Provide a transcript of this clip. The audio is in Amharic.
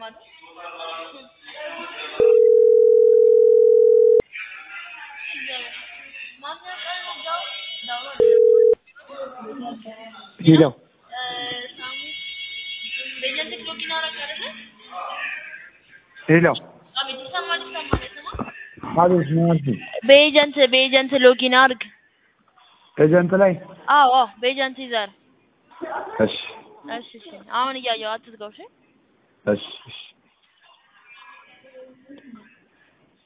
Hello. Hello. በኤጀንት ሎጊን አድርግ ኤጀንት ላይ አዎ በኤጀንት ይዘር እሺ እሺ አሁን እያየሁ አትዝጋው እሺ እሺ